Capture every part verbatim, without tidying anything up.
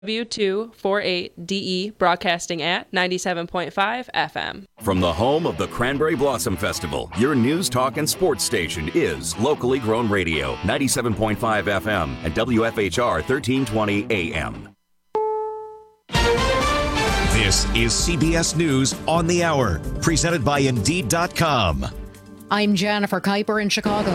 W two forty-eight D E, broadcasting at ninety-seven point five F M. From the home of the Cranberry Blossom Festival, your news, talk, and sports station is locally grown radio, ninety-seven point five F M and W F H R thirteen twenty A M. This is C B S News on the Hour, presented by Indeed dot com. I'm Jennifer Kuiper in Chicago.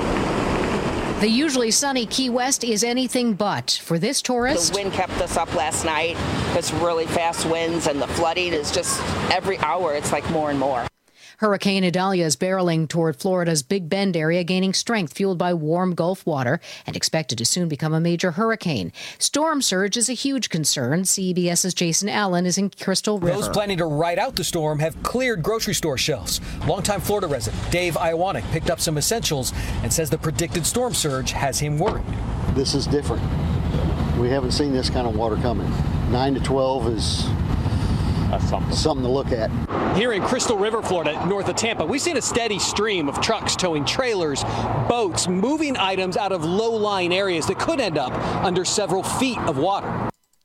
The usually sunny Key West is anything but for this tourist. The wind kept us up last night. It's really fast winds, and the flooding is just every hour. It's like more and more. Hurricane Idalia is barreling toward Florida's Big Bend area, gaining strength fueled by warm Gulf water and expected to soon become a major hurricane. Storm surge is a huge concern. CBS's Jason Allen is in Crystal River. Those planning to ride out the storm have cleared grocery store shelves. Longtime Florida resident Dave Iowanek picked up some essentials and says the predicted storm surge has him worried. This is different. We haven't seen this kind of water coming. nine to twelve is That's something. something to look at. Here in Crystal River, Florida, north of Tampa, we've seen a steady stream of trucks towing trailers, boats, moving items out of low-lying areas that could end up under several feet of water.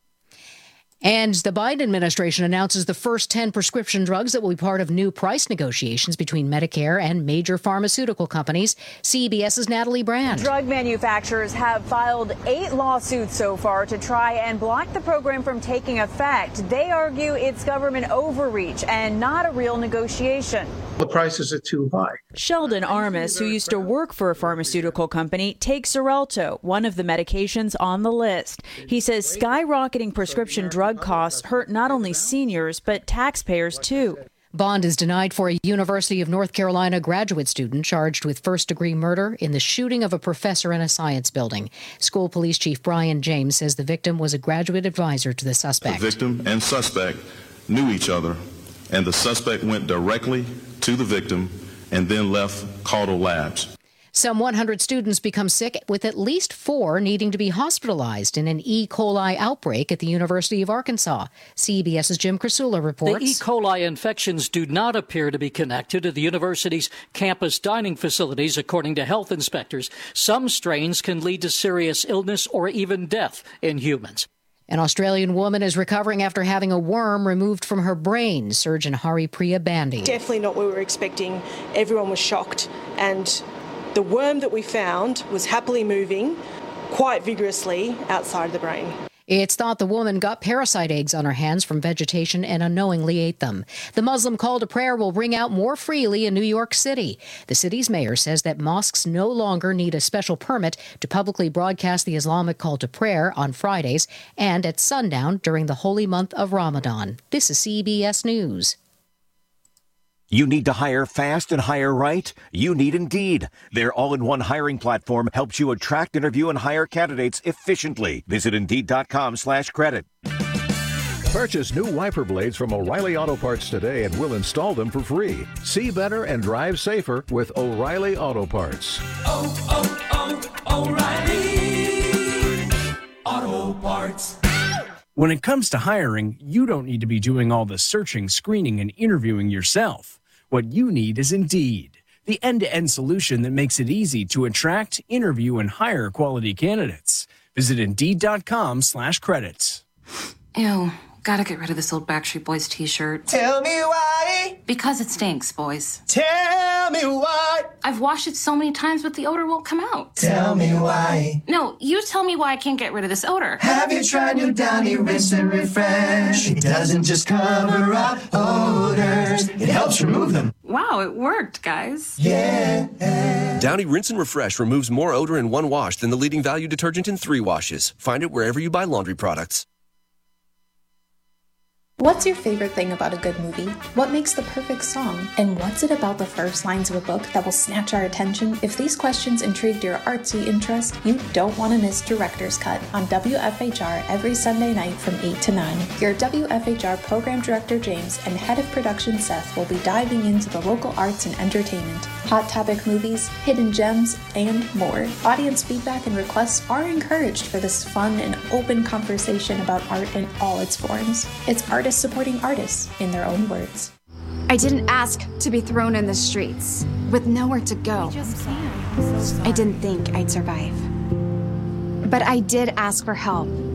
And the Biden administration announces the first ten prescription drugs that will be part of new price negotiations between Medicare and major pharmaceutical companies. CBS's Natalie Brand. Drug manufacturers have filed eight lawsuits so far to try and block the program from taking effect. They argue it's government overreach and not a real negotiation. The prices are too high. Sheldon Armis, who used to work for a pharmaceutical company, takes Xarelto, one of the medications on the list. He says skyrocketing prescription drug costs hurt not only seniors, but taxpayers, too. Bond is denied for a University of North Carolina graduate student charged with first-degree murder in the shooting of a professor in a science building. School Police Chief Brian James says the victim was a graduate advisor to the suspect. The victim and suspect knew each other, and the suspect went directly to the victim and then left Caudle Labs. Some one hundred students become sick, with at least four needing to be hospitalized in an E. coli outbreak at the University of Arkansas. CBS's Jim Krasula reports. The E. coli infections do not appear to be connected to the university's campus dining facilities, according to health inspectors. Some strains can lead to serious illness or even death in humans. An Australian woman is recovering after having a worm removed from her brain. Surgeon Haripriya Bandy. Definitely not what we were expecting. Everyone was shocked, and the worm that we found was happily moving quite vigorously outside the brain. It's thought the woman got parasite eggs on her hands from vegetation and unknowingly ate them. The Muslim call to prayer will ring out more freely in New York City. The city's mayor says that mosques no longer need a special permit to publicly broadcast the Islamic call to prayer on Fridays and at sundown during the holy month of Ramadan. This is C B S News. You need to hire fast and hire right? You need Indeed. Their all-in-one hiring platform helps you attract, interview, and hire candidates efficiently. Visit Indeed.com slash credit. Purchase new wiper blades from O'Reilly Auto Parts today and we'll install them for free. See better and drive safer with O'Reilly Auto Parts. Oh, oh, oh, O'Reilly Auto Parts. When it comes to hiring, you don't need to be doing all the searching, screening, and interviewing yourself. What you need is Indeed, the end-to-end solution that makes it easy to attract, interview, and hire quality candidates. Visit Indeed.com slash credits. Ew, gotta get rid of this old Backstreet Boys t-shirt. Tell me why. Because it stinks, boys. Tell me why. I've washed it so many times, but the odor won't come out. Tell me why. No, you tell me why I can't get rid of this odor. Have you tried new Downy Rinse and Refresh? It doesn't just cover up odors, it helps remove them. Wow, it worked, guys. Yeah. Downy Rinse and Refresh removes more odor in one wash than the leading value detergent in three washes. Find it wherever you buy laundry products. What's your favorite thing about a good movie? What makes the perfect song? And what's it about the first lines of a book that will snatch our attention? If these questions intrigued your artsy interest, you don't want to miss Director's Cut on W F H R every Sunday night from eight to nine. Your W F H R Program Director James and Head of Production Seth will be diving into the local arts and entertainment, hot topic movies, hidden gems, and more. Audience feedback and requests are encouraged for this fun and open conversation about art in all its forms. It's artists supporting artists in their own words. I didn't ask to be thrown in the streets with nowhere to go. I didn't think I'd survive. But I did ask for help.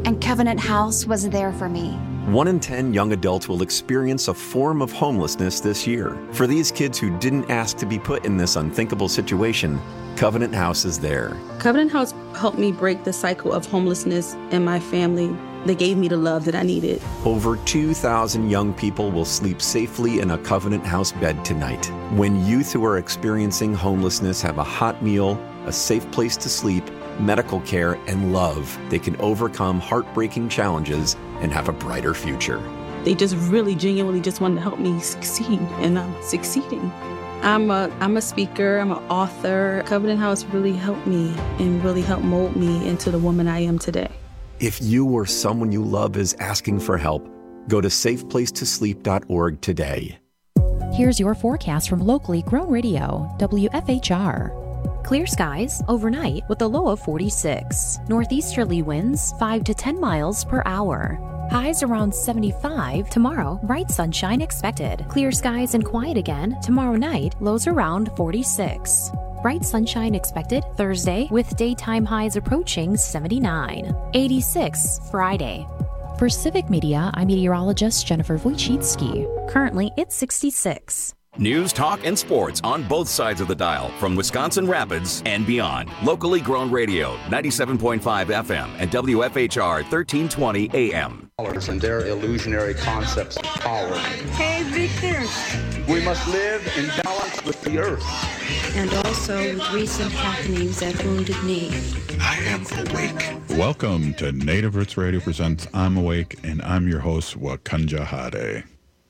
and Covenant House was there for me. One in ten young adults will experience a form of homelessness this year. For these kids who didn't ask to be put in this unthinkable situation, Covenant House is there. Covenant House helped me break the cycle of homelessness in my family. They gave me the love that I needed. Over two thousand young people will sleep safely in a Covenant House bed tonight. When youth who are experiencing homelessness have a hot meal, a safe place to sleep, medical care, and love, they can overcome heartbreaking challenges and have a brighter future. They just really genuinely just wanted to help me succeed, and I'm succeeding. I'm a, I'm a speaker, I'm an author. Covenant House really helped me and really helped mold me into the woman I am today. If you or someone you love is asking for help, go to safe place to sleep dot org today. Here's your forecast from locally grown radio, W F H R. Clear skies overnight with a low of forty-six. Northeasterly winds five to ten miles per hour. Highs around seventy-five. Tomorrow, bright sunshine expected. Clear skies and quiet again. Tomorrow night, lows around forty-six. Bright sunshine expected Thursday with daytime highs approaching seventy-nine. eighty-six Friday. For Civic Media, I'm meteorologist Jennifer Wojcicki. Currently, it's sixty-six. News, talk, and sports on both sides of the dial from Wisconsin Rapids and beyond. Locally grown radio, ninety-seven point five F M and W F H R thirteen twenty A M. And their illusionary concepts of power. Hey, Victor. We must live in balance with the earth. And also with recent happenings at Wounded Knee. I am awake. Welcome to Native Roots Radio presents I'm Awake, and I'm your host, Wakanja Hade.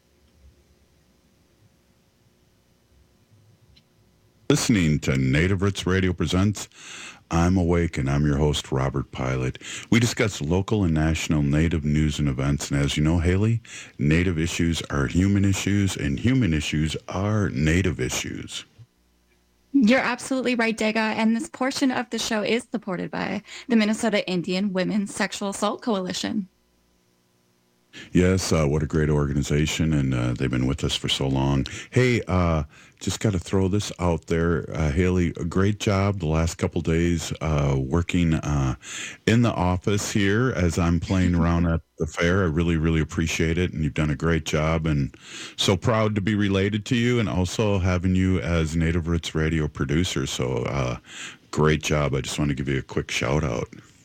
Listening to Native Roots Radio presents I'm Awake, and I'm your host, Robert Pilot. We discuss local and national Native news and events, and as you know, Haley, Native issues are human issues, and human issues are Native issues. You're absolutely right, Dega, and this portion of the show is supported by the Minnesota Indian Women's Sexual Assault Coalition. Yes, uh, what a great organization, and uh, they've been with us for so long. Hey, uh, just got to throw this out there. Uh, Haley, a great job the last couple days uh, working uh, in the office here as I'm playing around at the fair. I really, really appreciate it, and you've done a great job, and so proud to be related to you, and also having you as Native Roots Radio producer. So uh, great job. I just want to give you a quick shout out.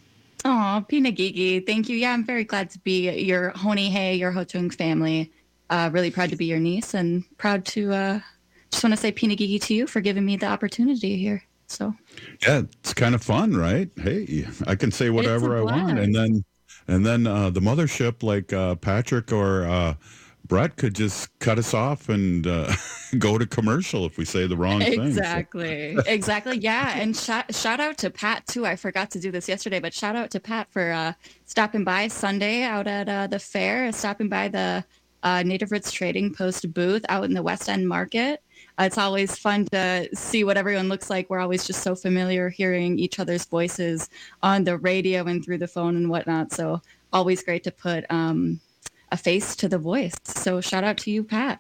Oh, Pinagigi, thank you. Yeah, I'm very glad to be your Honi Hey, your Ho-Chung family. Uh, really proud to be your niece, and proud to uh, just want to say Pinagigi to you for giving me the opportunity here. So yeah, it's kind of fun, right? Hey, I can say whatever I want, and then and then uh, the mothership, like uh, Patrick or uh, Brett, could just cut us off and uh, go to commercial if we say the wrong thing. Exactly. So. Exactly. Yeah. And shout, shout out to Pat, too. I forgot to do this yesterday, but shout out to Pat for uh, stopping by Sunday out at uh, the fair, stopping by the uh, Native Roots Trading Post booth out in the West End Market. Uh, it's always fun to see what everyone looks like. We're always just so familiar hearing each other's voices on the radio and through the phone and whatnot. So always great to put um, a face to the voice. So shout out to you, Pat.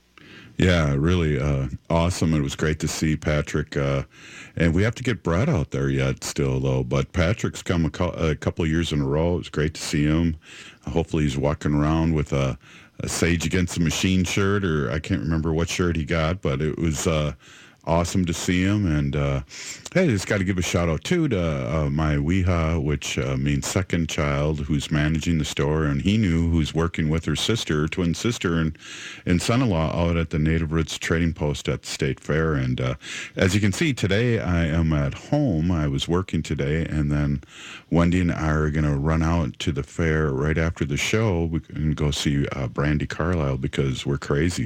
Yeah, really uh, awesome. It was great to see Patrick. Uh, and we have to get Brett out there yet still, though. But Patrick's come a, co- a couple of years in a row. It was great to see him. Uh, hopefully he's walking around with a, a Sage Against the Machine shirt, or I can't remember what shirt he got, but it was uh, awesome to see him. And uh, hey, just got to give a shout out too to uh, my Weha, which uh, means second child, who's managing the store, and he knew who's working with her sister, twin sister, and and son-in-law out at the Native Roots Trading Post at the State Fair. And uh, as you can see today, I am at home. I was working today, and then Wendy and I are going to run out to the fair right after the show. We can go see uh, Brandi Carlile because we're crazy.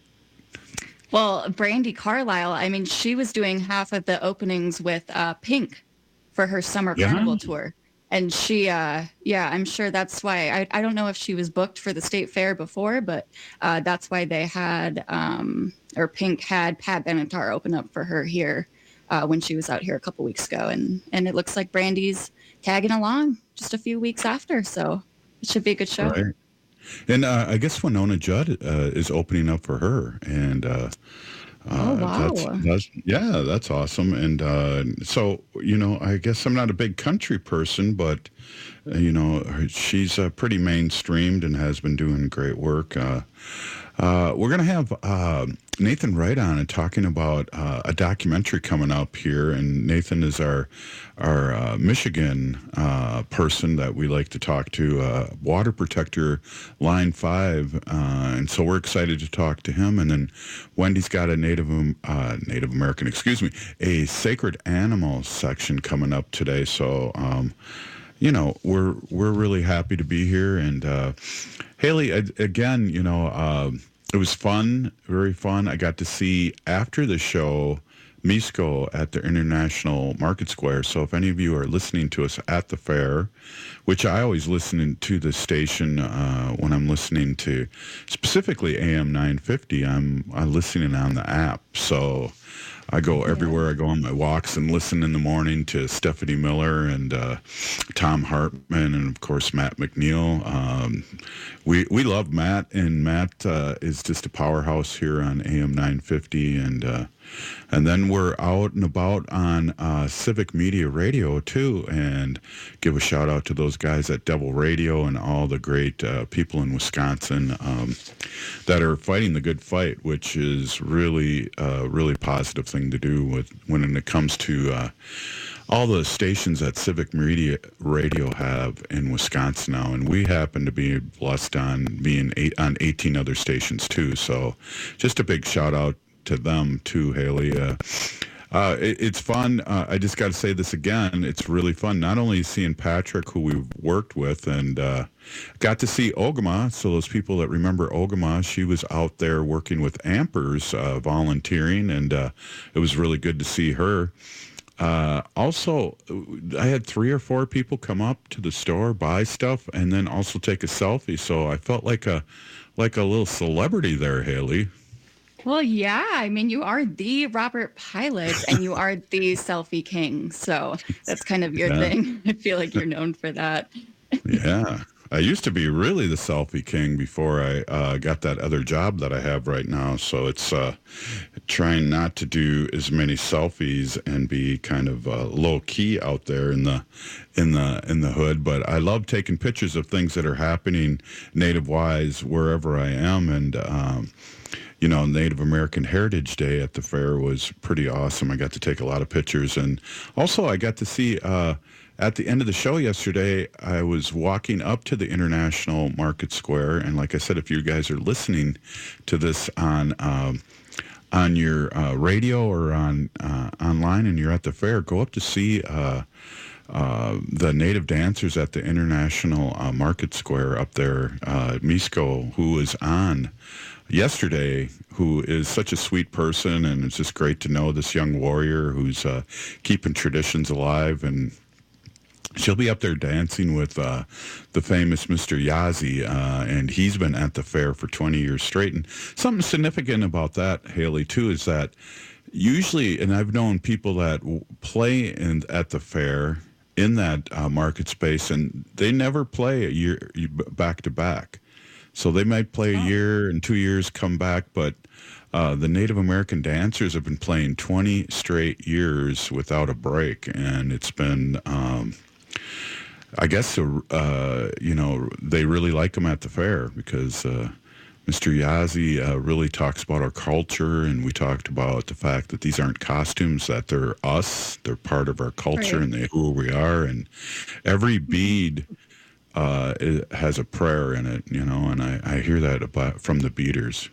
Well, Brandi Carlile, I mean, she was doing half of the openings with uh, Pink for her summer yeah. carnival tour. And she, uh, yeah, I'm sure that's why. I, I don't know if she was booked for the state fair before, but uh, that's why they had, um, or Pink had Pat Benatar open up for her here uh, when she was out here a couple weeks ago. And, and it looks like Brandi's tagging along just a few weeks after. So it should be a good show. Right. And uh, I guess Winona Judd uh, is opening up for her. And uh, Uh, oh, wow. That's, that's, yeah, that's awesome. And uh, so, you know, I guess I'm not a big country person, but, uh, you know, she's uh, pretty mainstreamed and has been doing great work. Uh, uh, we're going to have uh, Nathan Wright on and talking about uh, a documentary coming up here. And Nathan is our our uh, Michigan uh, person that we like to talk to, uh, Water Protector Line five. Uh, and so we're excited to talk to him. And then Wendy's got a Native uh, Native American, excuse me, a sacred animal section coming up today. So, um, you know, we're we're really happy to be here. And uh, Haley, again, you know, uh, it was fun, very fun. I got to see after the show Misko at the International Market Square. So if any of you are listening to us at the fair, which I always listen to the station uh, when I'm listening to specifically A M nine fifty, I'm, I'm listening on the app. So I go everywhere. I go on my walks and listen in the morning to Stephanie Miller and uh, Tom Hartman and, of course, Matt McNeil. Um, we we love Matt, and Matt uh, is just a powerhouse here on A M nine fifty. And uh, and then we're out and about on uh, Civic Media Radio, too, and give a shout-out to those guys at Devil Radio and all the great uh, people in Wisconsin um, that are fighting the good fight, which is really a really positive thing to do with when it comes to uh, all the stations that Civic Media Radio have in Wisconsin now. And we happen to be blessed on being eight, on eighteen other stations, too. So just a big shout-out to them too, Haley. Uh, uh, it, it's fun. Uh, I just got to say this again. It's really fun. Not only seeing Patrick, who we've worked with, and uh, got to see Ogama. So those people that remember Ogama, she was out there working with Ampers, uh, volunteering, and uh, it was really good to see her. Uh, also, I had three or four people come up to the store, buy stuff, and then also take a selfie. So I felt like a like a little celebrity there, Haley. Well, yeah. I mean, you are the Robert Pilot and you are the selfie king. So that's kind of your yeah. thing. I feel like you're known for that. Yeah. I used to be really the selfie king before I uh, got that other job that I have right now. So it's uh, trying not to do as many selfies and be kind of uh, low key out there in the in the in the hood. But I love taking pictures of things that are happening native wise wherever I am. And um, you know, Native American Heritage Day at the fair was pretty awesome. I got to take a lot of pictures, and also I got to see. Uh, At the end of the show yesterday, I was walking up to the International Market Square, and like I said, if you guys are listening to this on um, on your uh, radio or on uh, online, and you're at the fair, go up to see uh, uh, the native dancers at the International uh, Market Square up there. Uh, Misko, who was on yesterday, who is such a sweet person, and it's just great to know this young warrior who's uh, keeping traditions alive. And she'll be up there dancing with uh, the famous Mister Yazzie, uh, and he's been at the fair for twenty years straight. And something significant about that, Haley, too, is that usually, and I've known people that play in, at the fair in that uh, market space, and they never play a year back to back. So they might play a year and two years, come back, but Uh, the Native American dancers have been playing twenty straight years without a break, and it's been, um, I guess, uh, you know, they really like them at the fair because uh, Mister Yazzie uh, really talks about our culture, and we talked about the fact that these aren't costumes, that they're us, they're part of our culture, right. And they who we are, and every bead uh, it has a prayer in it, you know, and I, I hear that about from the beaders.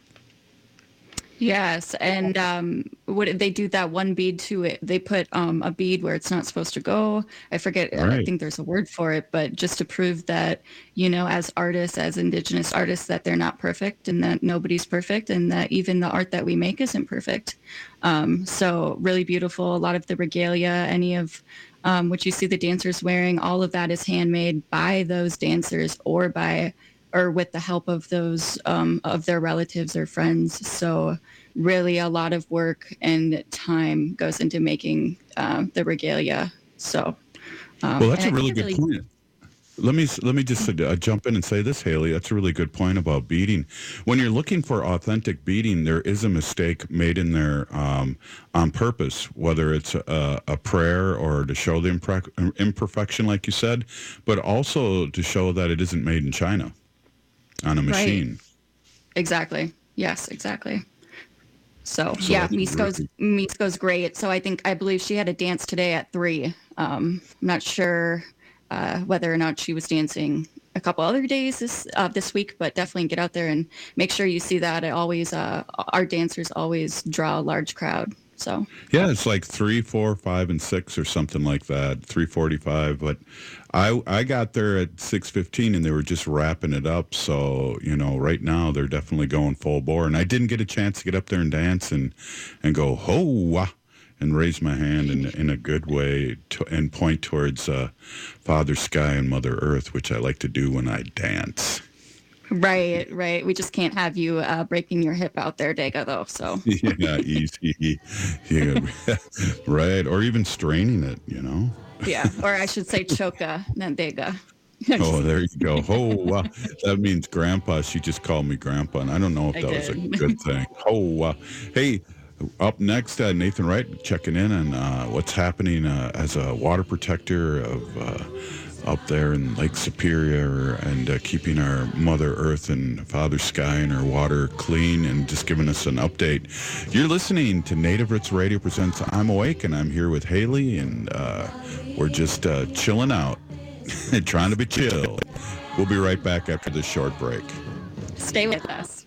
Yes, and um, what they do that one bead to it. They put um, a bead where it's not supposed to go. I forget. Right. I think there's a word for it, but just to prove that, you know, as artists, as Indigenous artists, that they're not perfect and that nobody's perfect, and that even the art that we make isn't perfect. Um, so really beautiful. A lot of the regalia, any of um, what you see the dancers wearing, all of that is handmade by those dancers or by. or with the help of those, um, of their relatives or friends. So really a lot of work and time goes into making uh, the regalia. So, um, well, that's a really good really... point. Let me let me just uh, jump in and say this, Haley. That's a really good point about beading. When you're looking for authentic beading, there is a mistake made in there um, on purpose, whether it's a, a prayer or to show the impre- imperfection, like you said, but also to show that it isn't made in China on a machine. Right. Exactly. Yes, exactly. So, so yeah, Misko's, Misko's great. So I think, I believe she had a dance today at three. Um, I'm not sure uh, whether or not she was dancing a couple other days this uh, this week, but definitely get out there and make sure you see that. It always, uh, our dancers always draw a large crowd. So yeah, it's like three, four, five, and six or something like that. Three forty-five. But I I got there at six fifteen, and they were just wrapping it up. So you know, right now they're definitely going full bore. And I didn't get a chance to get up there and dance and and go ho and raise my hand in in a good way to, and point towards uh, Father Sky and Mother Earth, which I like to do when I dance. Right, right. We just can't have you uh, breaking your hip out there, Dega, though. So yeah, easy. Yeah, right. Or even straining it, you know. Yeah, or I should say choka, not Dega. Oh, there you go. Oh, wow. That means Grandpa. She just called me Grandpa, and I don't know if I that did. was a good thing. Oh, wow. Hey, up next, uh, Nathan Wright checking in on uh, what's happening uh, as a water protector of. Uh, up there in Lake Superior and uh, keeping our Mother Earth and Father Sky and our water clean and just giving us an update. You're listening to Native Roots Radio presents I'm Awake, and I'm here with Haley, and uh, we're just uh, chilling out, trying to be chill. We'll be right back after this short break. Stay with us.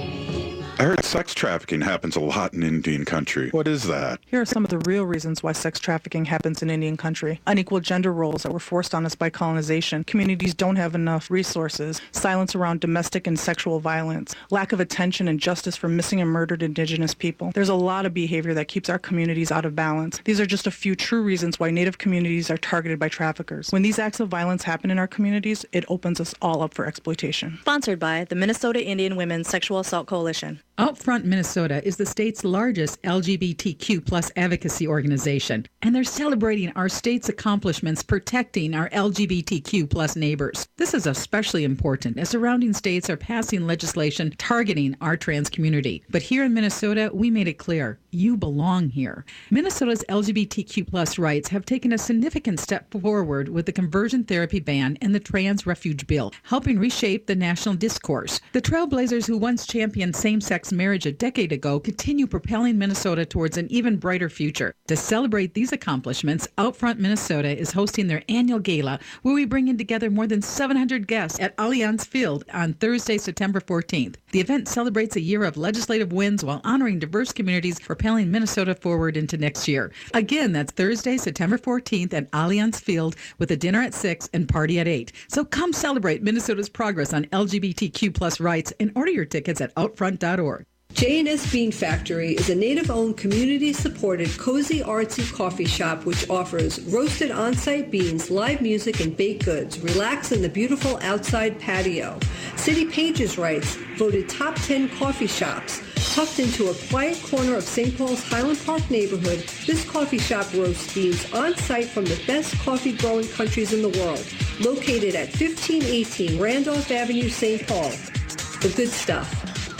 I heard sex trafficking happens a lot in Indian country. What is that? Here are some of the real reasons why sex trafficking happens in Indian country. Unequal gender roles that were forced on us by colonization. Communities don't have enough resources. Silence around domestic and sexual violence. Lack of attention and justice for missing and murdered Indigenous people. There's a lot of behavior that keeps our communities out of balance. These are just a few true reasons why Native communities are targeted by traffickers. When these acts of violence happen in our communities, it opens us all up for exploitation. Sponsored by the Minnesota Indian Women's Sexual Assault Coalition. Outfront Minnesota is the state's largest L G B T Q plus advocacy organization, and they're celebrating our state's accomplishments protecting our L G B T Q plus neighbors. This is especially important as surrounding states are passing legislation targeting our trans community. But here in Minnesota, we made it clear, you belong here. Minnesota's L G B T Q plus rights have taken a significant step forward with the conversion therapy ban and the trans refuge bill, helping reshape the national discourse. The trailblazers who once championed same-sex marriage a decade ago continue propelling Minnesota towards an even brighter future. To celebrate these accomplishments, Outfront Minnesota is hosting their annual gala, where we bring in together more than seven hundred guests at Allianz Field on Thursday, September fourteenth. The event celebrates a year of legislative wins while honoring diverse communities, propelling Minnesota forward into next year. Again, that's Thursday, September fourteenth at Allianz Field with a dinner at six and party at eight. So come celebrate Minnesota's progress on L G B T Q plus rights and order your tickets at outfront dot org. J and S Bean Factory is a Native-owned, community-supported, cozy, artsy coffee shop which offers roasted on-site beans, live music, and baked goods. Relax in the beautiful outside patio. City Pages writes, voted top ten coffee shops. Tucked into a quiet corner of Saint Paul's Highland Park neighborhood, this coffee shop roasts beans on-site from the best coffee-growing countries in the world. Located at fifteen eighteen Randolph Avenue, Saint Paul. The good stuff.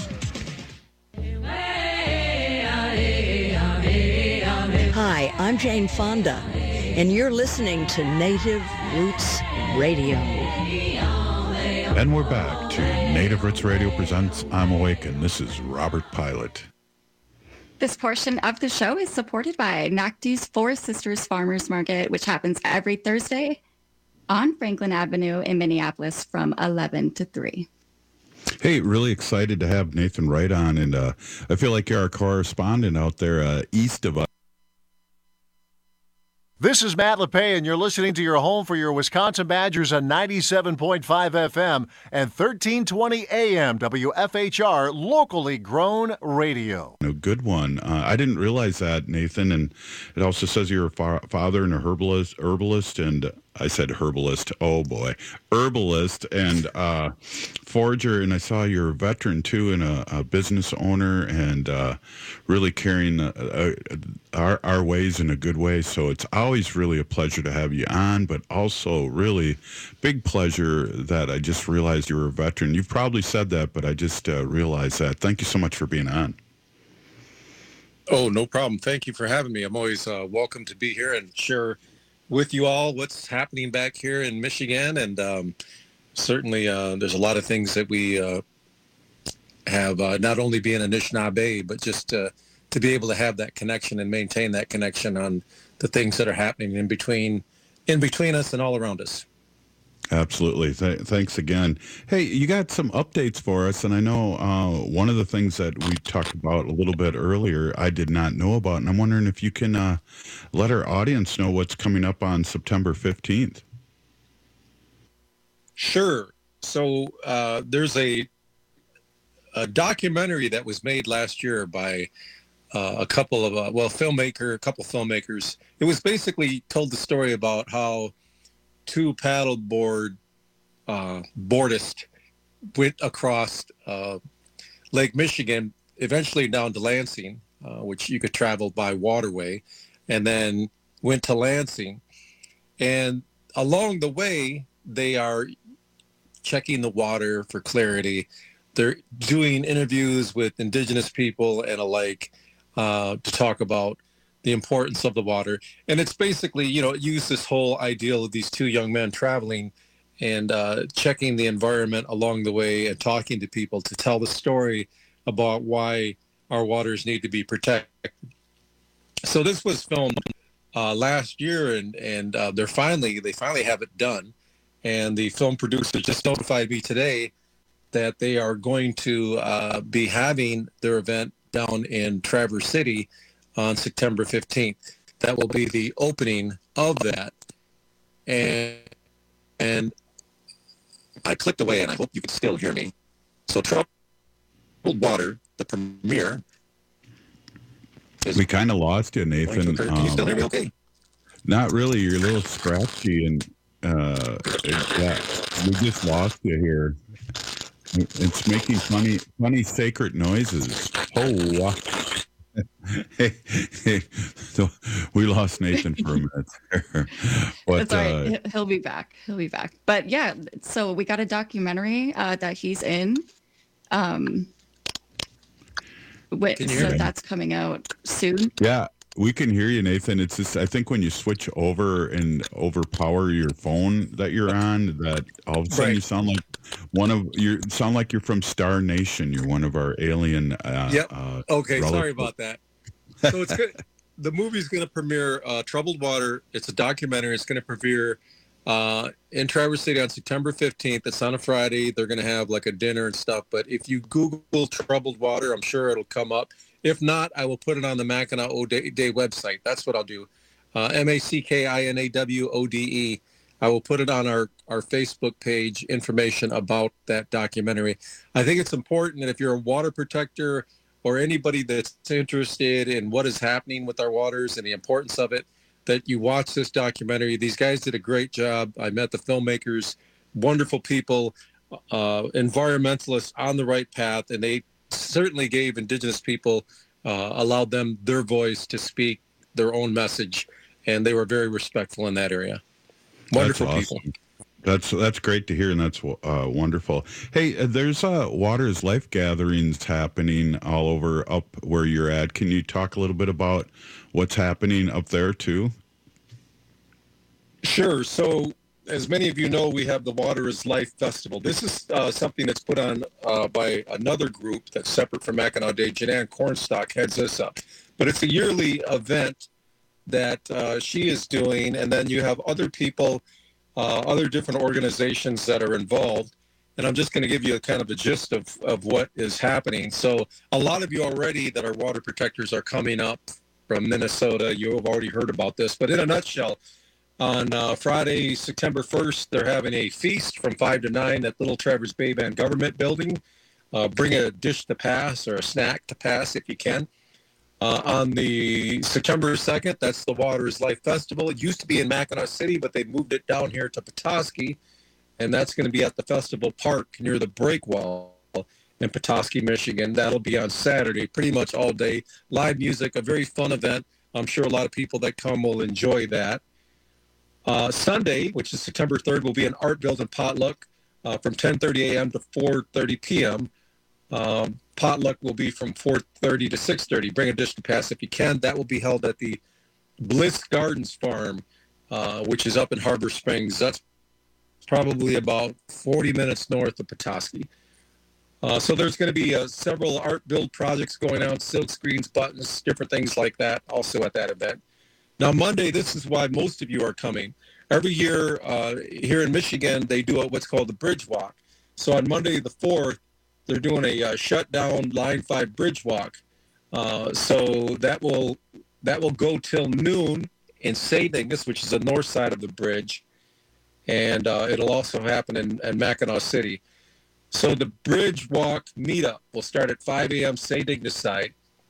Hi, I'm Jane Fonda, and you're listening to Native Roots Radio. And we're back to Native Roots Radio presents I'm Awake, and this is Robert Pilot. This portion of the show is supported by Noctis Four Sisters Farmers Market, which happens every Thursday on Franklin Avenue in Minneapolis from eleven to three. Hey, really excited to have Nathan Wright on, and uh, I feel like you're our correspondent out there uh, east of us. This is Matt LePay, and you're listening to your home for your Wisconsin Badgers on ninety-seven point five F M and thirteen twenty A M W F H R, locally grown radio. A good one. Uh, I didn't realize that, Nathan, and it also says you're a fa- father and a herbalist, herbalist, and I said herbalist. Oh boy, herbalist, and uh, forger, and I saw you're a veteran too, and a, a business owner, and uh, really carrying uh, uh, our our ways in a good way. So it's always really a pleasure to have you on, but also really big pleasure that I just realized you were a veteran. You've probably said that, but I just uh, realized that. Thank you so much for being on. Oh, no problem. Thank you for having me. I'm always uh, welcome to be here and share with you all what's happening back here in Michigan. And um, certainly uh, there's a lot of things that we uh, have, uh, not only being a Anishinaabe, but just uh, to be able to have that connection and maintain that connection on the things that are happening in between, in between us and all around us. Absolutely. Th- thanks again. Hey, you got some updates for us, and I know uh, one of the things that we talked about a little bit earlier I did not know about, and I'm wondering if you can uh, let our audience know what's coming up on September fifteenth. Sure. So uh, there's a, a documentary that was made last year by uh, a couple of, uh, well, filmmaker, a couple filmmakers. It was basically told the story about how two paddleboard uh, boardists went across uh, Lake Michigan, eventually down to Lansing, uh, which you could travel by waterway, and then went to Lansing. And along the way, they are checking the water for clarity. They're doing interviews with indigenous people and alike uh, to talk about the importance of the water. And it's basically, you know, use this whole ideal of these two young men traveling and uh, checking the environment along the way and talking to people to tell the story about why our waters need to be protected. So this was filmed uh, last year, and, and uh, they're finally, they finally have it done. And the film producer just notified me today that they are going to uh, be having their event down in Traverse City on September fifteenth. That will be the opening of that. And and I clicked away, and I hope you can still hear me. So Troubled Water, the premiere. We kind of lost you, Nathan. Can you still hear me okay? Not really. You're a little scratchy, and uh, yeah, we just lost you here. It's making funny, funny sacred noises. Oh, wow. hey, hey, so we lost Nathan for a minute there. But, That's all right. uh, He'll be back. He'll be back. But yeah, so we got a documentary uh, that he's in. Um, wait, so that's coming out soon. yeah, we can hear you, Nathan. It's just, I think when you switch over and overpower your phone that you're on, that all of a sudden Right. you sound like one of you sound like you're from Star Nation. You're one of our alien. Uh, Yep. uh, Okay, sorry relatives. about that. So it's good. The movie's going to premiere uh, Troubled Water. It's a documentary. It's going to premiere uh, in Traverse City on September fifteenth. It's on a Friday. They're going to have like a dinner and stuff. But if you Google Troubled Water, I'm sure it'll come up. If not, I will put it on the Mackinac O'Day Day website. That's what I'll do. Uh, M A C K I N A W O D E. I will put it on our, our Facebook page, information about that documentary. I think it's important that if you're a water protector or anybody that's interested in what is happening with our waters and the importance of it, that you watch this documentary. These guys did a great job. I met the filmmakers, wonderful people, uh, environmentalists on the right path, and they certainly gave Indigenous people, uh, allowed them their voice to speak their own message, and they were very respectful in that area. Wonderful That's people. awesome. That's that's great to hear, and that's uh, wonderful. Hey, uh, there's uh, Waters Life gatherings happening all over up where you're at. Can you talk a little bit about what's happening up there too? Sure. So, as many of you know, we have the Water is Life Festival. This is uh, something that's put on uh, by another group that's separate from Mackinac Day. Janan Cornstalk heads this up. But it's a yearly event that uh, she is doing, and then you have other people, uh, other different organizations that are involved. And I'm just going to give you a kind of a gist of, of what is happening. So a lot of you already that are water protectors are coming up from Minnesota. You have already heard about this. But in a nutshell, on uh, Friday, September first, they're having a feast from five to nine at Little Traverse Bay Band Government Building. Uh, bring a dish to pass or a snack to pass if you can. Uh, on the September second, that's the Water is Life Festival. It used to be in Mackinac City, but they moved it down here to Petoskey. and that's going to be at the Festival Park near the Breakwall in Petoskey, Michigan. That'll be on Saturday, pretty much all day. Live music, a very fun event. I'm sure a lot of people that come will enjoy that. Uh, Sunday, which is September third, will be an art building potluck uh, from ten thirty a.m. to four thirty p.m. Um, potluck will be from four thirty to six thirty. Bring a dish to pass if you can. That will be held at the Bliss Gardens Farm, uh, which is up in Harbor Springs. That's probably about forty minutes north of Petoskey. Uh, so there's going to be uh, several art build projects going on, silk screens, buttons, different things like that, also at that event. Now, Monday, this is why most of you are coming. Every year uh, here in Michigan, they do a, what's called the Bridge Walk. So on Monday the fourth, they're doing a uh, shutdown Line five Bridge Walk. Uh, so that will that will go till noon in Saint Ignace, which is the north side of the bridge. And uh, it'll also happen in, in Mackinac City. So the Bridge Walk meetup will start at five a.m. Saint Ignace side.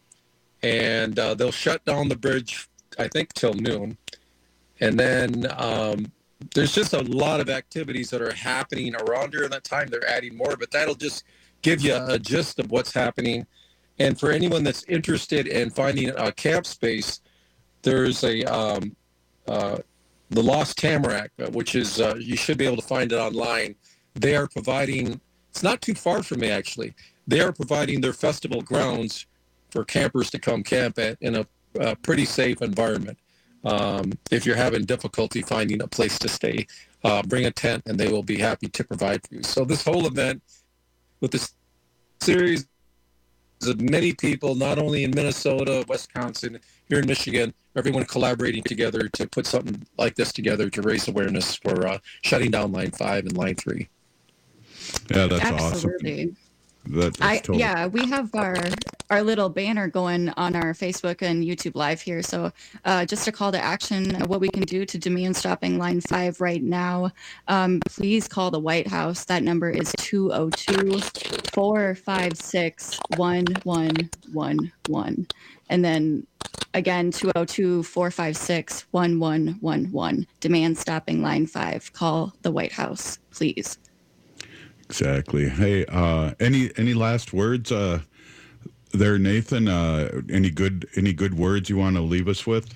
And uh, they'll shut down the bridge, I think, till noon. And then um, there's just a lot of activities that are happening around during that time. They're adding more, but that'll just give you a gist of what's happening. And for anyone that's interested in finding a camp space, there's a um, uh, the Lost Tamarack, which is, uh, you should be able to find it online. They are providing, it's not too far from me actually, they are providing their festival grounds for campers to come camp at in a, a pretty safe environment. Um, if you're having difficulty finding a place to stay, uh, bring a tent and they will be happy to provide for you. So this whole event with this series of many people, not only in Minnesota, Wisconsin, here in Michigan, everyone collaborating together to put something like this together to raise awareness for uh, shutting down Line five and Line three. Yeah, that's Absolutely. awesome. That, I, totally... yeah, we have our our little banner going on our Facebook and YouTube Live here. So uh, just a call to action, what we can do to demand stopping Line five right now. Um, please call the White House. That number is two oh two, four five six, one one one one. And then again, two oh two, four five six, one one one one. Demand stopping Line five. Call the White House, please. Exactly. Hey, uh, any any last words uh, there, Nathan? Uh, any good any good words you want to leave us with?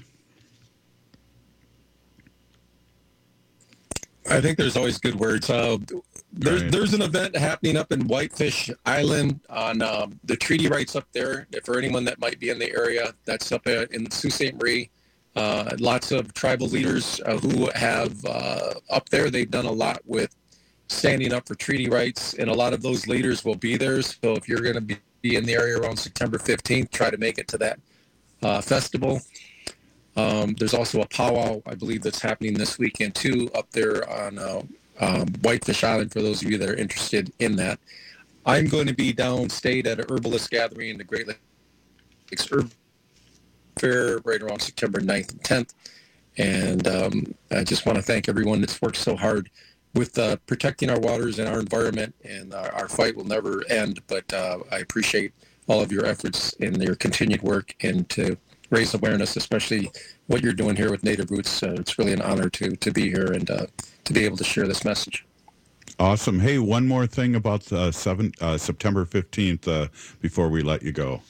I think there's always good words. Uh, there's right. there's an event happening up in Whitefish Island on um, the treaty rights up there. For anyone that might be in the area, that's up in Sault Ste. Marie. Uh, lots of tribal leaders uh, who have uh, up there. They've done a lot with standing up for treaty rights, and a lot of those leaders will be there. So if you're going to be in the area around September fifteenth, try to make it to that uh, festival. Um, there's also a powwow, I believe, that's happening this weekend too up there on uh, um, Whitefish Island for those of you that are interested in that. I'm going to be downstate at a herbalist gathering in the Great Lakes Herb Fair right around September ninth and tenth. And um, I just want to thank everyone that's worked so hard with uh, protecting our waters and our environment, and our, our fight will never end. But uh, I appreciate all of your efforts and your continued work and to raise awareness, especially what you're doing here with Native Roots. Uh, it's really an honor to to be here and uh, to be able to share this message. Awesome. Hey, one more thing about uh, seven, uh, September fifteenth uh, before we let you go.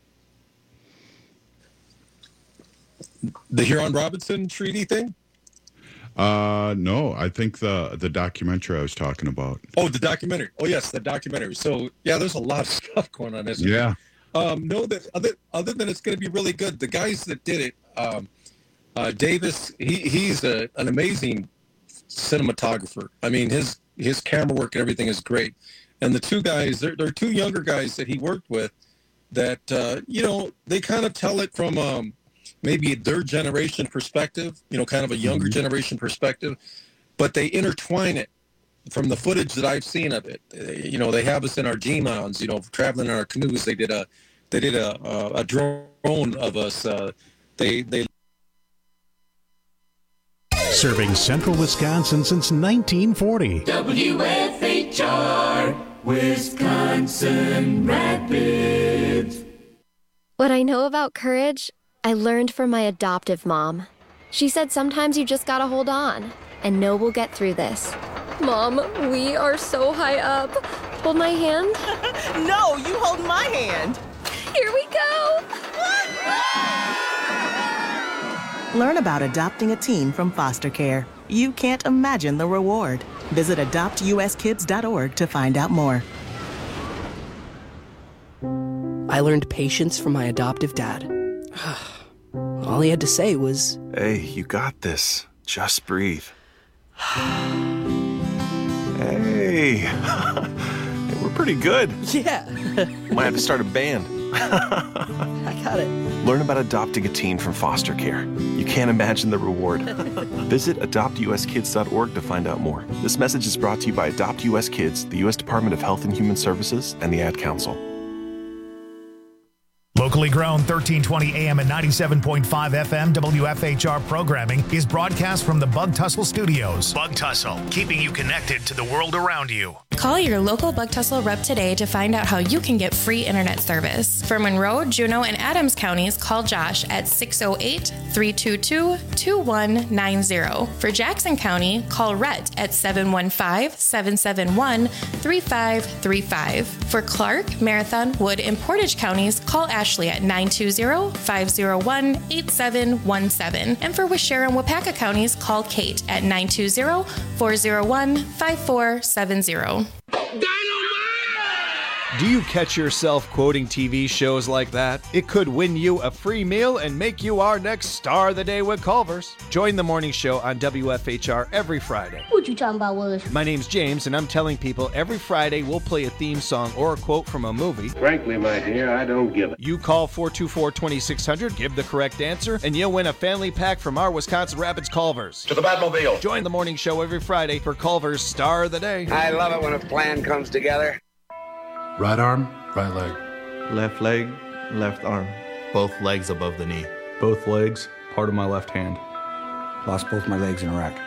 The Huron-Robinson Treaty thing? Uh, no, I think the the documentary I was talking about. Oh, the documentary. Oh, yes, the documentary. So, yeah, there's a lot of stuff going on. Isn't yeah. There? Um, no, that other other than it's going to be really good. The guys that did it, um, uh, Davis, he he's a, an amazing cinematographer. I mean, his his camera work and everything is great. And the two guys, they're, they're two younger guys that he worked with that, uh, you know, they kind of tell it from um, maybe their generation perspective, you know, kind of a younger mm-hmm. generation perspective, but they intertwine it from the footage that I've seen of it. You know, they have us in our G-Mounds, you know, traveling in our canoes. They did a, they did a, a, a drone of us. Uh, they, they. Serving central Wisconsin since nineteen forty. W F H R, Wisconsin Rapids. What I know about courage, I learned from my adoptive mom. She said sometimes you just gotta hold on and know we'll get through this. Mom, we are so high up. Hold my hand. No, you hold my hand. Here we go. Learn about adopting a teen from foster care. You can't imagine the reward. Visit adopt u s kids dot org to find out more. I learned patience from my adoptive dad. All he had to say was, "Hey, you got this. Just breathe." Hey, we're pretty good. Yeah. Might have to start a band. I got it. Learn about adopting a teen from foster care. You can't imagine the reward. Visit adopt u s kids dot org to find out more. This message is brought to you by Adopt U S Kids, the U S Department of Health and Human Services, and the Ad Council. Locally grown thirteen twenty A M and ninety-seven point five F M W F H R programming is broadcast from the Bug Tussle Studios. Bug Tussle, keeping you connected to the world around you. Call your local Bug Tussle rep today to find out how you can get free internet service. For Monroe, Juneau, and Adams counties, call Josh at six oh eight, three two two, two one nine zero. For Jackson County, call Rhett at seven one five, seven seven one, three five three five. For Clark, Marathon, Wood, and Portage counties, call Ashley at nine two zero, five zero one, eight seven one seven. And for Waushara and Wapaka counties, call Kate at nine two zero, four zero one, five four seven zero. Do you catch yourself quoting T V shows like that? It could win you a free meal and make you our next star of the day with Culver's. Join the morning show on W F H R every Friday. What you talking about, Willis? My name's James, and I'm telling people every Friday we'll play a theme song or a quote from a movie. Frankly, my dear, I don't give it. You call four two four, two six zero zero, give the correct answer, and you'll win a family pack from our Wisconsin Rapids Culver's. To the Batmobile. Join the morning show every Friday for Culver's Star of the Day. I love it when a plan comes together. Right arm, right leg. Left leg, left arm. Both legs above the knee. Both legs, part of my left hand. Lost both my legs in Iraq.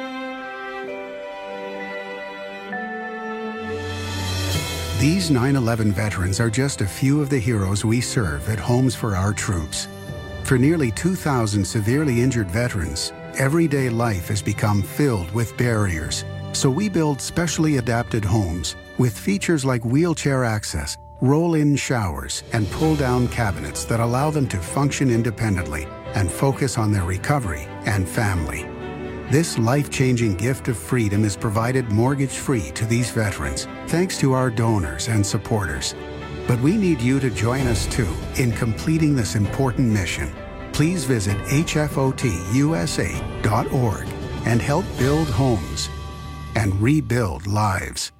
These nine eleven veterans are just a few of the heroes we serve at Homes for Our Troops. For nearly two thousand severely injured veterans, everyday life has become filled with barriers. So we build specially adapted homes with features like wheelchair access, roll-in showers, and pull-down cabinets that allow them to function independently and focus on their recovery and family. This life-changing gift of freedom is provided mortgage-free to these veterans, thanks to our donors and supporters. But we need you to join us too in completing this important mission. Please visit H F O T U S A dot org and help build homes and rebuild lives.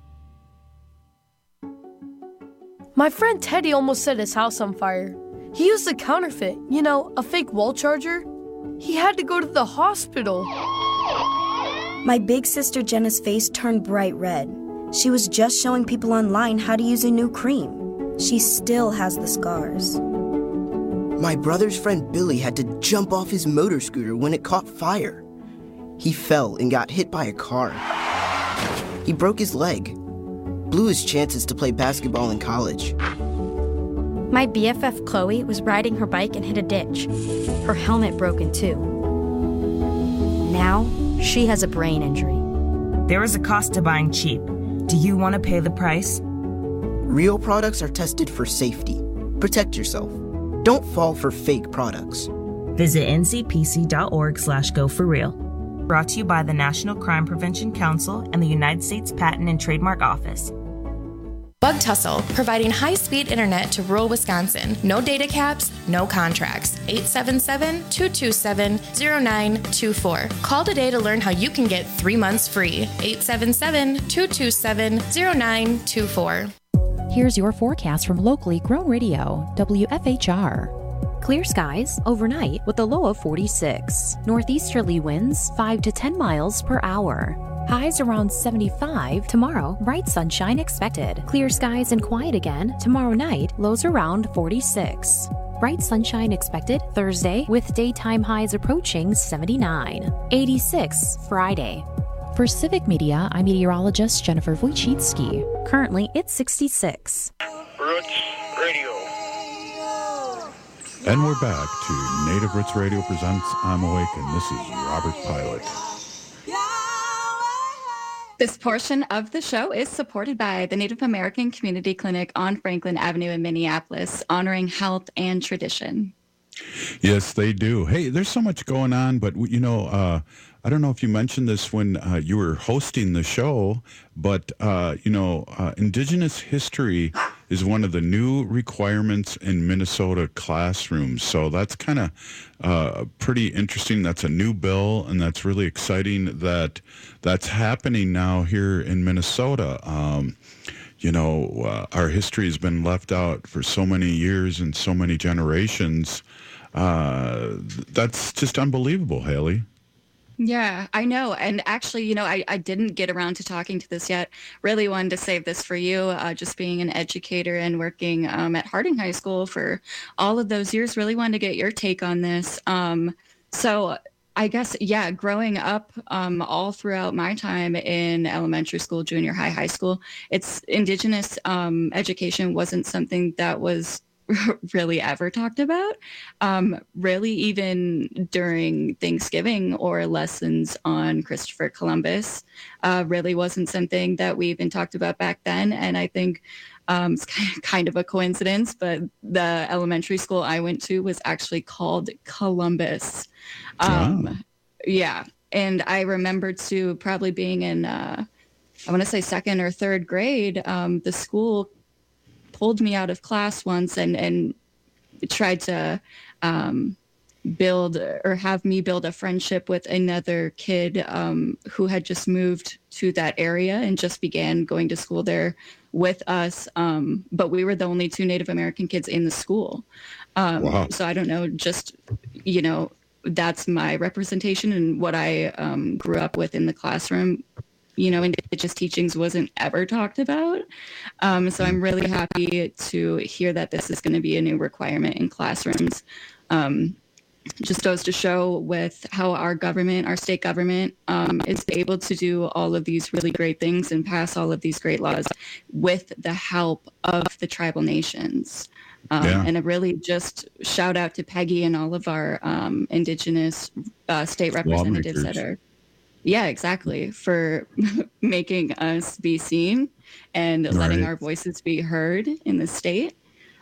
My friend Teddy almost set his house on fire. He used a counterfeit, you know, a fake wall charger. He had to go to the hospital. My big sister Jenna's face turned bright red. She was just showing people online how to use a new cream. She still has the scars. My brother's friend Billy had to jump off his motor scooter when it caught fire. He fell and got hit by a car. He broke his leg. Blew his chances to play basketball in college. My B F F Chloe was riding her bike and hit a ditch. Her helmet broke in two. Now, she has a brain injury. There is a cost to buying cheap. Do you want to pay the price? Real products are tested for safety. Protect yourself. Don't fall for fake products. Visit N C P C dot org slash go for real. Brought to you by the National Crime Prevention Council and the United States Patent and Trademark Office. Bug Tussle, providing high-speed internet to rural Wisconsin. No data caps, no contracts. eight seven seven, two two seven, zero nine two four. Call today to learn how you can get three months free. eight seven seven, two two seven, zero nine two four. Here's your forecast from locally grown radio, W F H R. Clear skies overnight with a low of forty-six. Northeasterly winds five to ten miles per hour. Highs around seventy-five. Tomorrow, bright sunshine expected. Clear skies and quiet again. Tomorrow night, lows around forty-six. Bright sunshine expected Thursday with daytime highs approaching seventy-nine. eighty-six Friday. For Civic Media, I'm meteorologist Jennifer Wojcicki. Currently, it's sixty-six. Roots Radio. And we're back to Native Roots Radio presents I'm Awake, and this is Robert Pilot. This portion of the show is supported by the Native American Community Clinic on Franklin Avenue in Minneapolis, honoring health and tradition. Yes, they do. Hey, there's so much going on, but, you know, uh, I don't know if you mentioned this when uh, you were hosting the show, but, uh, you know, uh, Indigenous history is one of the new requirements in Minnesota classrooms. So that's kind of uh, pretty interesting. That's a new bill, and that's really exciting that that's happening now here in Minnesota. Um, you know, uh, our history has been left out for so many years and so many generations. Uh, that's just unbelievable, Haley. Yeah, I know. And actually, you know, I, I didn't get around to talking to this yet. Really wanted to save this for you, uh, just being an educator and working um, at Harding High School for all of those years. Really wanted to get your take on this. Um, so I guess, yeah, growing up um, all throughout my time in elementary school, junior high, high school, it's Indigenous um, education wasn't something that was really ever talked about. Um, really, even during Thanksgiving or lessons on Christopher Columbus, uh, really wasn't something that we even talked about back then. And I think um, it's kind of a coincidence, but the elementary school I went to was actually called Columbus. Um, wow. Yeah. And I remember too, probably being in, uh, I want to say second or third grade, um, the school pulled me out of class once and, and tried to um, build or have me build a friendship with another kid um, who had just moved to that area and just began going to school there with us. Um, but we were the only two Native American kids in the school. Um, wow. So I don't know, just, you know, that's my representation and what I um, grew up with in the classroom. You know, Indigenous teachings wasn't ever talked about. Um, so I'm really happy to hear that this is going to be a new requirement in classrooms. Um, just goes to show with how our government, our state government, um, is able to do all of these really great things and pass all of these great laws with the help of the tribal nations. Um, yeah. And a really just shout out to Peggy and all of our um, Indigenous uh, state representatives that are Yeah, exactly. For making us be seen and right. letting our voices be heard in the state.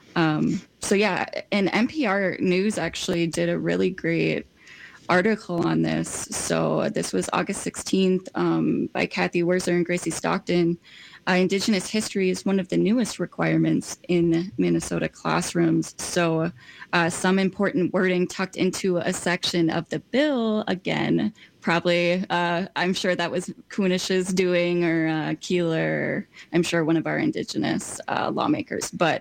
Um, so yeah, and N P R News actually did a really great article on this. So this was August sixteenth um, by Kathy Wurzer and Gracie Stockton. Uh, Indigenous history is one of the newest requirements in Minnesota classrooms. So uh, some important wording tucked into a section of the bill, again, probably, uh, I'm sure that was Kunish's doing or uh, Keeler, I'm sure one of our Indigenous uh, lawmakers. But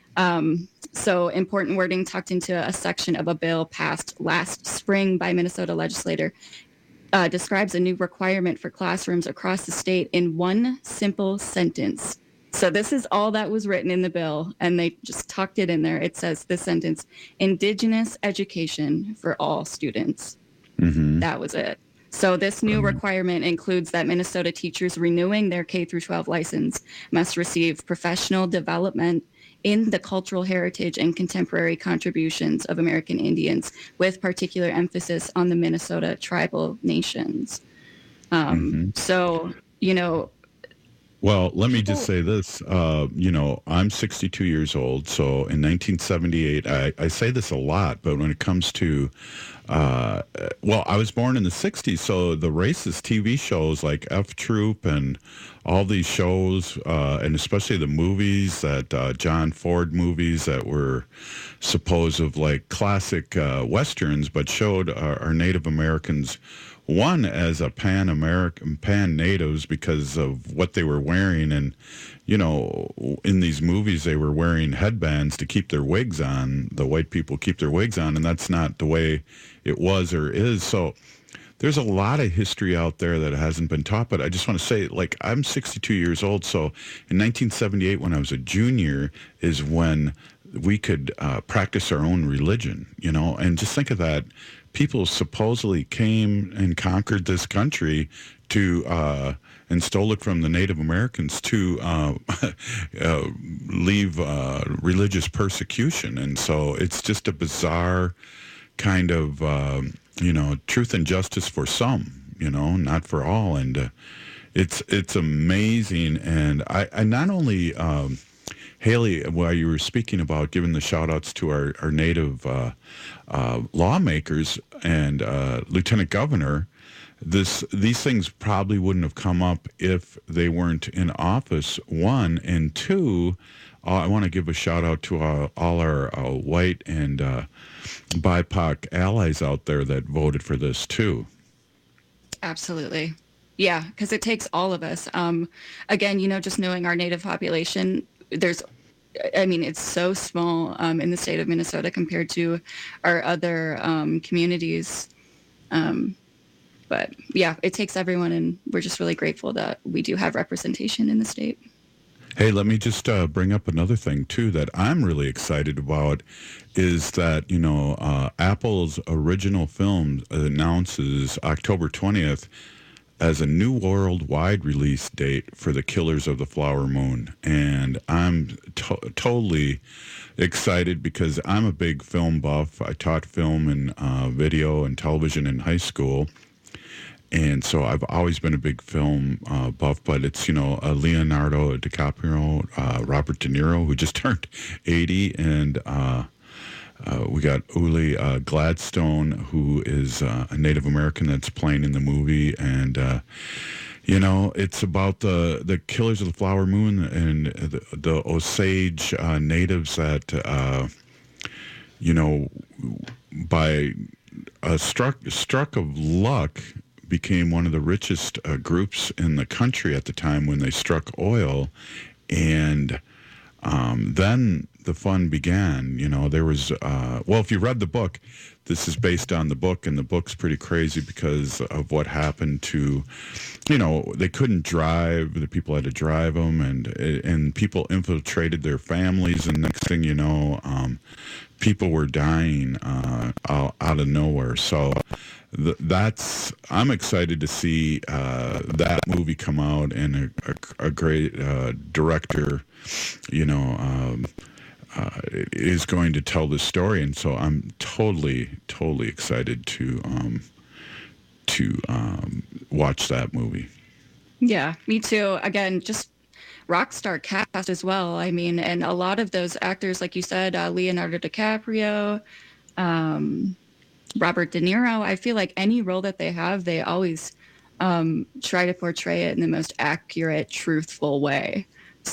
um, so important wording tucked into a section of a bill passed last spring by Minnesota legislator Uh, describes a new requirement for classrooms across the state in one simple sentence. So this is all that was written in the bill, and they just tucked it in there. It says this sentence: Indigenous education for all students. Mm-hmm. That was it. So this new mm-hmm. requirement includes that Minnesota teachers renewing their K through twelve license must receive professional development in the cultural heritage and contemporary contributions of American Indians, with particular emphasis on the Minnesota tribal nations. Um, mm-hmm. So, you know. Well, let me just say this. Uh, you know, I'm sixty-two years old. So in nineteen seventy-eight, I, I say this a lot, but when it comes to, uh, well, I was born in the sixties. So the racist T V shows like F Troop and all these shows, uh, and especially the movies that uh, John Ford movies that were supposed of like classic uh, Westerns, but showed our, our Native Americans, one as a pan-American, pan-natives because of what they were wearing. And, you know, in these movies, they were wearing headbands to keep their wigs on. The white people keep their wigs on, and that's not the way it was or is. So there's a lot of history out there that hasn't been taught, but I just want to say, like, I'm sixty-two years old, so in nineteen seventy-eight, when I was a junior, is when we could uh, practice our own religion, you know, and just think of that. People supposedly came and conquered this country to, uh, and stole it from the Native Americans to uh, uh, leave uh, religious persecution. And so it's just a bizarre kind of, uh, you know, truth and justice for some, you know, not for all. And uh, It's it's amazing, and I, I not only um, Haley, while you were speaking about giving the shout outs to our our native uh, uh, lawmakers and uh, Lieutenant Governor, this these things probably wouldn't have come up if they weren't in office. One and two, uh, I want to give a shout out to uh, all our uh, white and uh, B I P O C allies out there that voted for this too. Absolutely. Yeah, because it takes all of us. Um, again, you know, just knowing our native population, there's, I mean, it's so small um, in the state of Minnesota compared to our other um, communities. Um, but yeah, it takes everyone, and we're just really grateful that we do have representation in the state. Hey, let me just uh, bring up another thing, too, that I'm really excited about is that, you know, uh, Apple's original film announces October twentieth as a new worldwide release date for The Killers of the Flower Moon. And I'm to- totally excited because I'm a big film buff. I taught film and uh, video and television in high school. And so I've always been a big film uh, buff, but it's, you know, uh, Leonardo DiCaprio, uh, Robert De Niro, who just turned eighty, and uh, uh, we got Uli uh, Gladstone, who is uh, a Native American that's playing in the movie, and uh, you know, it's about the the Killers of the Flower Moon and the, the Osage uh, natives that, uh, you know, by a struck struck of luck, became one of the richest uh, groups in the country at the time when they struck oil. And um, then the fun began. You know, there was, uh, well, if you read the book, this is based on the book, and the book's pretty crazy because of what happened to, you know, they couldn't drive, the people had to drive them, and and people infiltrated their families, and next thing you know, um, people were dying uh, out, out of nowhere. So th- that's, I'm excited to see uh, that movie come out, and a, a, a great uh, director, you know, um, uh, is going to tell the story. And so I'm totally, totally excited to um, to um, watch that movie. Yeah, me too. Again, just rock star cast as well. I mean, and a lot of those actors, like you said, uh, Leonardo DiCaprio, um, Robert De Niro, I feel like any role that they have, they always um, try to portray it in the most accurate, truthful way.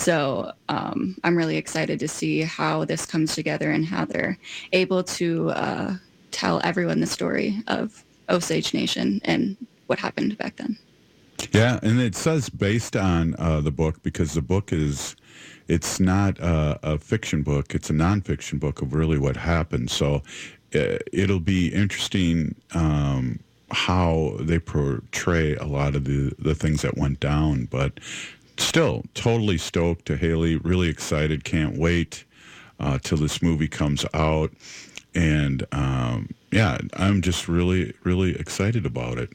So um, I'm really excited to see how this comes together and how they're able to uh, tell everyone the story of Osage Nation and what happened back then. Yeah, and it says based on uh, the book, because the book is, it's not a, a fiction book, it's a nonfiction book of really what happened. So uh, it'll be interesting um, how they portray a lot of the, the things that went down. But still, totally stoked to Haley, really excited, can't wait uh, till this movie comes out. And um, yeah, I'm just really, really excited about it.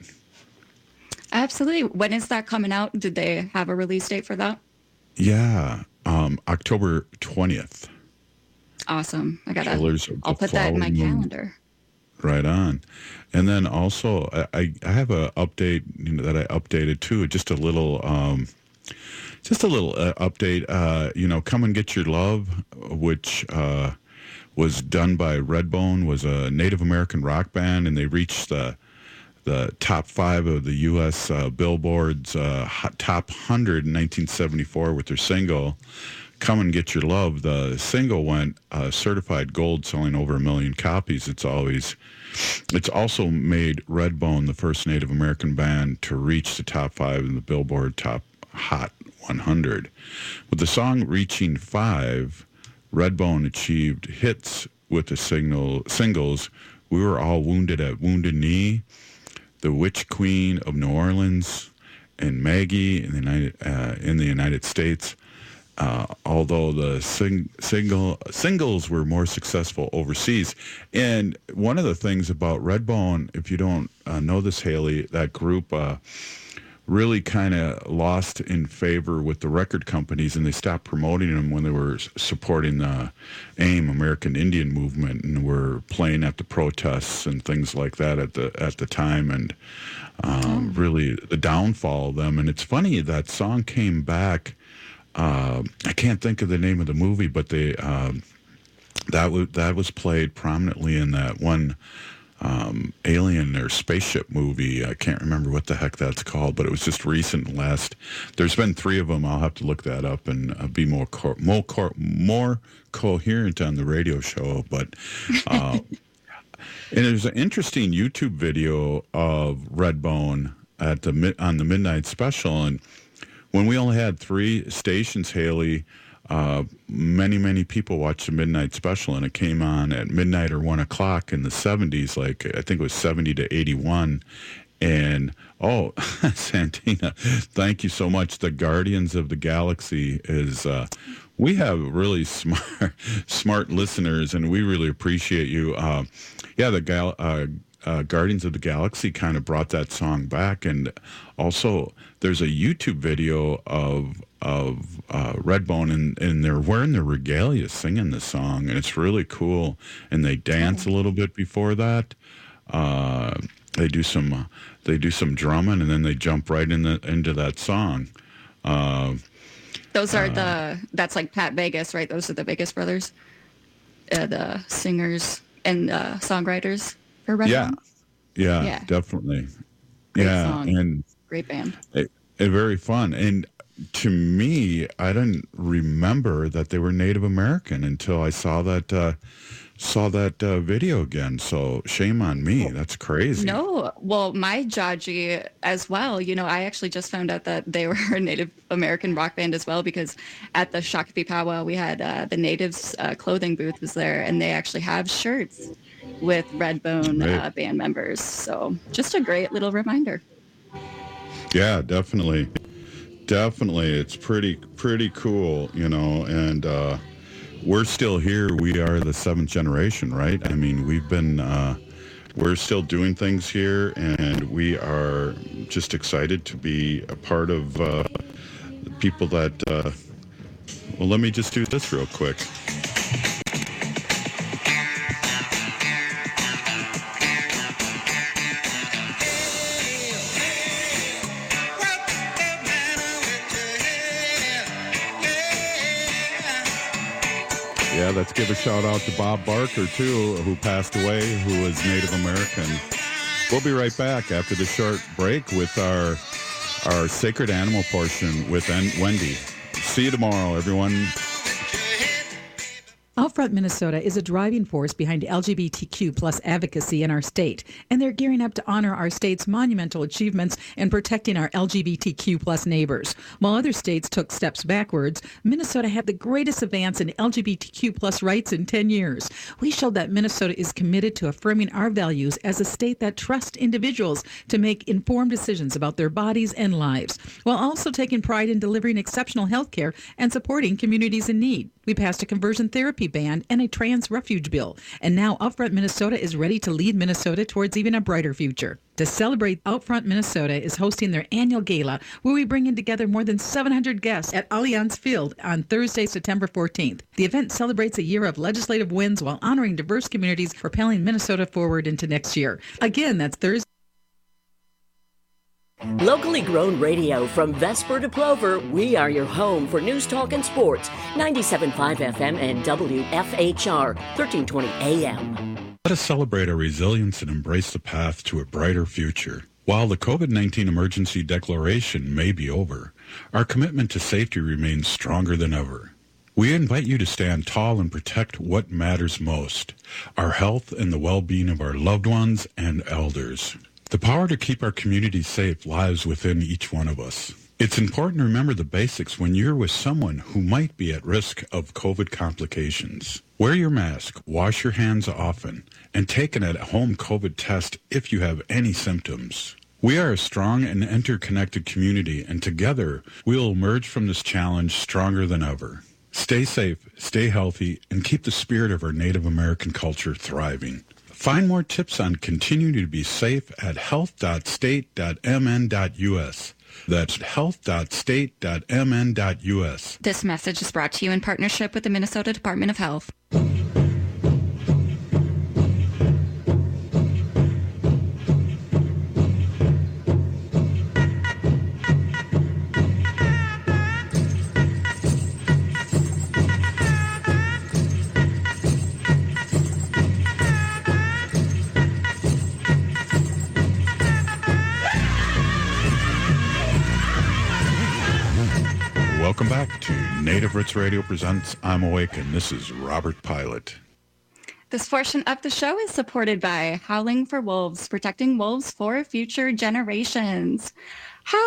Absolutely. When is that coming out? Did they have a release date for that? Yeah, um, October twentieth. Awesome. I gotta, Killers of I'll the put that in my Flower Moon. calendar. Right on. And then also, I, I have a update, you know, that I updated too, just a little, um, just a little uh, update, uh, you know, Come and Get Your Love, which uh, was done by Redbone, was a Native American rock band, and they reached the the top five of the U S uh, Billboard's uh, top one hundred in nineteen seventy-four with their single, Come and Get Your Love. The single went uh, certified gold, selling over a million copies. It's always, it's also made Redbone the first Native American band to reach the top five in the Billboard Top Hot one hundred. With the song reaching five, Redbone achieved hits with the signal, singles We Were All Wounded at Wounded Knee, The Witch Queen of New Orleans, and Maggie in the United, uh, in the United States. Uh, although the sing, single singles were more successful overseas. And one of the things about Redbone, if you don't uh, know this, Haley, that group uh, really kind of lost in favor with the record companies, and they stopped promoting them when they were supporting the AIM, American Indian Movement, and were playing at the protests and things like that at the at the time, and um, really the downfall of them. And it's funny, that song came back. Uh, I can't think of the name of the movie, but they uh, that was that was played prominently in that one um, alien or spaceship movie. I can't remember what the heck that's called, but it was just recent. Last, there's been three of them. I'll have to look that up and uh, be more co- more co- more coherent on the radio show. But uh, and there's an interesting YouTube video of Redbone at the mi- on the Midnight Special, and when we only had three stations, Haley, uh, many, many people watched the Midnight Special, and it came on at midnight or one o'clock in the seventies, like I think it was seventy to eighty-one. And, oh, Santina, thank you so much. The Guardians of the Galaxy is, uh, we have really smart, smart listeners, and we really appreciate you. Uh, yeah, the gal. Uh, Uh, Guardians of the Galaxy kind of brought that song back, and also there's a YouTube video of of uh, Redbone, and, and they're wearing their regalia singing the song, and it's really cool. And they dance a little bit before that. Uh, they do some uh, they do some drumming, and then they jump right in the, into that song. Uh, Those are uh, the that's like Pat Vegas, right? Those are the Vegas brothers, uh, the singers and uh, songwriters. Yeah, yeah, Yeah. definitely. Great yeah, song. and Great band. it, it very fun. And to me, I didn't remember that they were Native American until I saw that uh, saw that uh, video again. So shame on me. That's crazy. No, well, my Jaji as well. You know, I actually just found out that they were a Native American rock band as well, because at the Shakopee Powwow, we had uh, the Natives uh, clothing booth was there, and they actually have shirts with Redbone Right. uh, band members. So just a great little reminder. Yeah, definitely. Definitely. It's pretty, pretty cool, you know, and uh, we're still here. We are the seventh generation, right? I mean, we've been, uh, we're still doing things here, and we are just excited to be a part of uh, the people that, uh, well, let me just do this real quick. Yeah, let's give a shout out to Bob Barker, too, who passed away, who was Native American. We'll be right back after the short break with our our sacred animal portion with Wendy. See you tomorrow, everyone. Outfront Minnesota is a driving force behind L G B T Q plus advocacy in our state, and they're gearing up to honor our state's monumental achievements in protecting our L G B T Q plus neighbors. While other states took steps backwards, Minnesota had the greatest advance in L G B T Q plus rights in ten years. We showed that Minnesota is committed to affirming our values as a state that trusts individuals to make informed decisions about their bodies and lives, while also taking pride in delivering exceptional health care and supporting communities in need. We passed a conversion therapy ban and a trans refuge bill, and now Outfront Minnesota is ready to lead Minnesota towards even a brighter future. To celebrate, Outfront Minnesota is hosting their annual gala, where we bring in together more than seven hundred guests at Allianz Field on Thursday, September fourteenth. The event celebrates a year of legislative wins while honoring diverse communities, propelling Minnesota forward into next year. Again, that's Thursday. Locally grown radio from Vesper to Plover, we are your home for news, talk, and sports. ninety-seven point five F M and W F H R, thirteen twenty A M. Let us celebrate our resilience and embrace the path to a brighter future. While the COVID nineteen emergency declaration may be over, our commitment to safety remains stronger than ever. We invite you to stand tall and protect what matters most, our health and the well-being of our loved ones and elders. The power to keep our community safe lies within each one of us. It's important to remember the basics when you're with someone who might be at risk of COVID complications. Wear your mask, wash your hands often, and take an at-home COVID test if you have any symptoms. We are a strong and interconnected community, and together we will emerge from this challenge stronger than ever. Stay safe, stay healthy, and keep the spirit of our Native American culture thriving. Find more tips on continuing to be safe at health dot state dot m n dot u s. That's health dot state dot m n dot u s. This message is brought to you in partnership with the Minnesota Department of Health. Welcome back to Native Roots Radio presents I'm Awake, and this is Robert Pilot. This portion of the show is supported by Howling for Wolves, protecting wolves for future generations. How?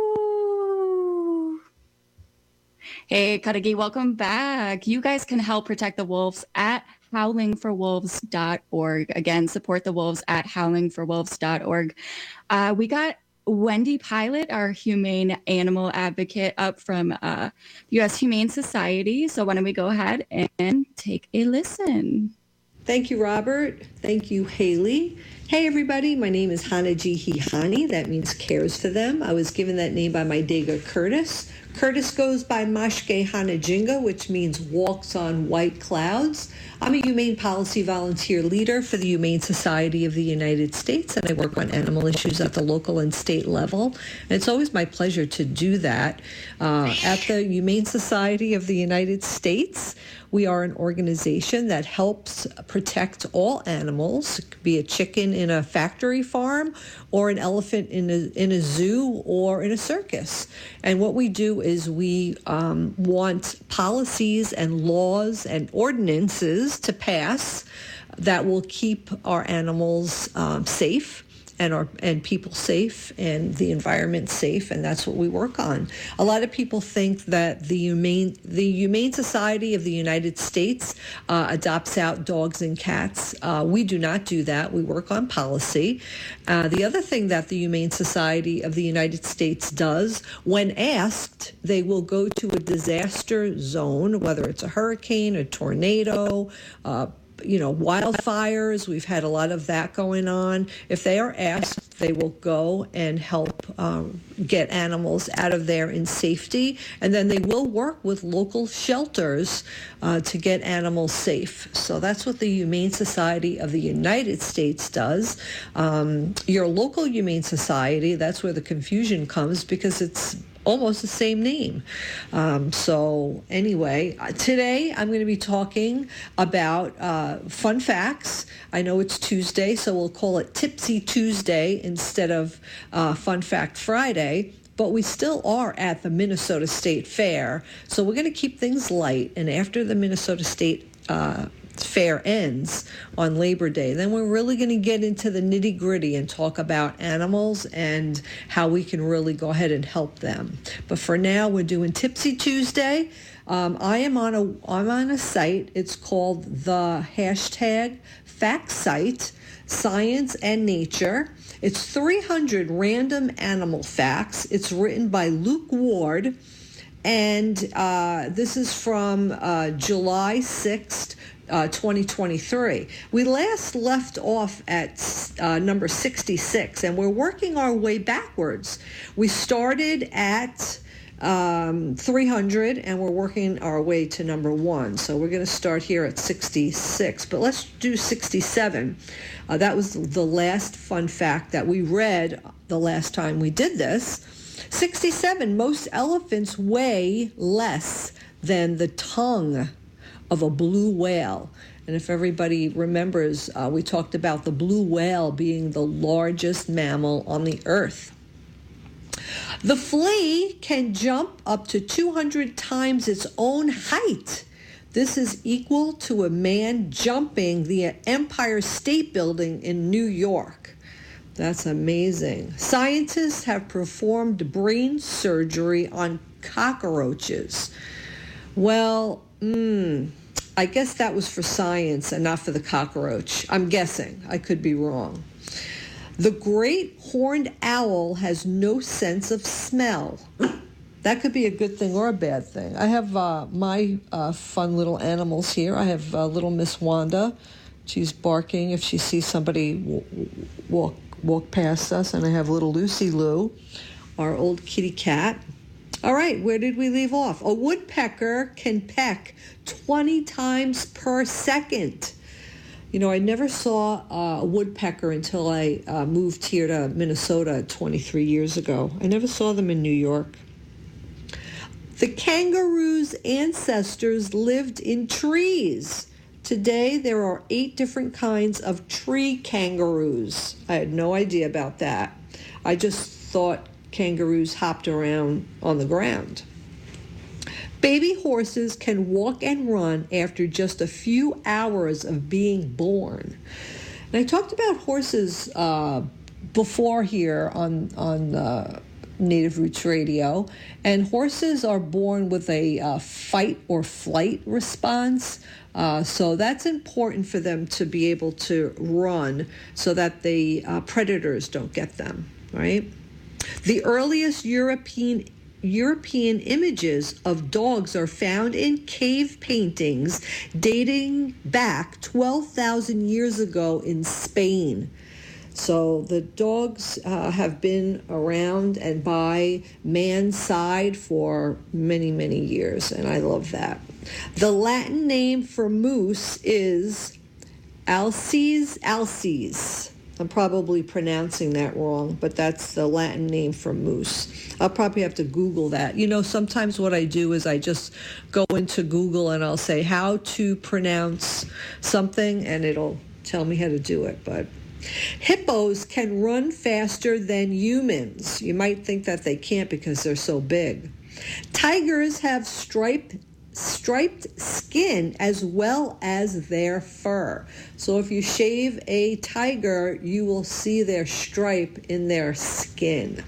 Hey, Kadagi, welcome back. You guys can help protect the wolves at howling for wolves dot org. Again, support the wolves at howling for wolves dot org. Uh, we got Wendy Pilot, our humane animal advocate, up from uh, U S Humane Society. So why don't we go ahead and take a listen. Thank you, Robert. Thank you, Haley. Hey, everybody. My name is Hanaji That means cares for them. I was given that name by my Dega Curtis. Curtis goes by Mashke Hanajinga, which means walks on white clouds. I'm a humane policy volunteer leader for the Humane Society of the United States, and I work on animal issues at the local and state level. And it's always my pleasure to do that. Uh, at the Humane Society of the United States, we are an organization that helps protect all animals. It could be a chicken in a factory farm or an elephant in a, in a zoo or in a circus. And what we do is we um, want policies and laws and ordinances to pass that will keep our animals um, safe and our and people safe and the environment safe, and that's what we work on. A lot of people think that the Humane the Humane Society of the United States uh, adopts out dogs and cats. Uh, we do not do that. We work on policy. Uh, the other thing that the Humane Society of the United States does, when asked, they will go to a disaster zone, whether it's a hurricane, a tornado, uh, you know, wildfires. We've had a lot of that going on. If they are asked, they will go and help um, get animals out of there in safety. And then they will work with local shelters uh, to get animals safe. So that's what the Humane Society of the United States does. Um, your local Humane Society, that's where the confusion comes, because it's almost the same name. Um, so anyway, today I'm going to be talking about uh, fun facts. I know it's Tuesday, so we'll call it Tipsy Tuesday instead of uh, Fun Fact Friday. But we still are at the Minnesota State Fair, so we're going to keep things light. And after the Minnesota State uh, Fair ends on Labor Day, then we're really going to get into the nitty gritty and talk about animals and how we can really go ahead and help them. But for now, we're doing Tipsy Tuesday. Um, I am on a I'm on a site. It's called the hashtag Fact Site, Science and Nature. It's three hundred random animal facts. It's written by Luke Ward, and uh, this is from uh, July sixth. Uh, twenty twenty-three. We last left off at uh, number sixty-six, and we're working our way backwards. We started at um, three hundred, and we're working our way to number one. So we're going to start here at sixty-six, but let's do sixty-seven. Uh, that was the last fun fact that we read the last time we did this. sixty-seven, most elephants weigh less than the tongue of a blue whale. And if everybody remembers, uh, we talked about the blue whale being the largest mammal on the earth. The flea can jump up to two hundred times its own height. This is equal to a man jumping the Empire State Building in New York. That's amazing. Scientists have performed brain surgery on cockroaches. Well, mm, I guess that was for science and not for the cockroach. I'm guessing. I could be wrong. The great horned owl has no sense of smell. That could be a good thing or a bad thing. I have uh, my uh, fun little animals here. I have uh, little Miss Wanda. She's barking if she sees somebody w- walk walk past us. And I have little Lucy Lou. our old kitty cat. All right, where did we leave off? A woodpecker can peck twenty times per second. You know, I never saw uh, a woodpecker until I uh, moved here to Minnesota twenty-three years ago. I never saw them in New York. The kangaroo's ancestors lived in trees. Today, there are eight different kinds of tree kangaroos. I had no idea about that. I just thought kangaroos hopped around on the ground. Baby horses can walk and run after just a few hours of being born. And I talked about horses uh, before here on, on uh, Native Roots Radio, and horses are born with a uh, fight or flight response. Uh, so that's important for them to be able to run so that the uh, predators don't get them, right? The earliest European European images of dogs are found in cave paintings dating back twelve thousand years ago in Spain. So the dogs uh, have been around and by man's side for many, many years, and I love that. The Latin name for moose is Alces alces. I'm probably pronouncing that wrong, but that's the Latin name for moose. I'll probably have to Google that. You know, sometimes what I do is I just go into Google and I'll say how to pronounce something, and it'll tell me how to do it. But hippos can run faster than humans. You might think that they can't because they're so big. Tigers have striped striped skin as well as their fur. So if you shave a tiger, you will see their stripe in their skin.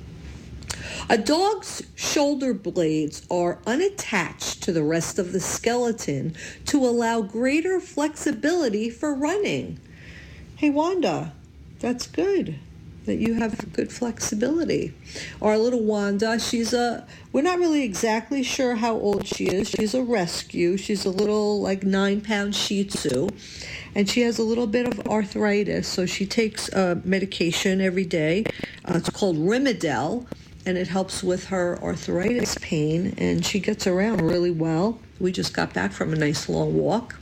A dog's shoulder blades are unattached to the rest of the skeleton to allow greater flexibility for running. Hey, Wanda, that's good that you have good flexibility. Our little Wanda, she's a, we're not really exactly sure how old she is. She's a rescue. She's a little like nine pound Shih Tzu, and she has a little bit of arthritis. So she takes uh, medication every day. Uh, it's called Rimadyl, and it helps with her arthritis pain, and she gets around really well. We just got back from a nice long walk.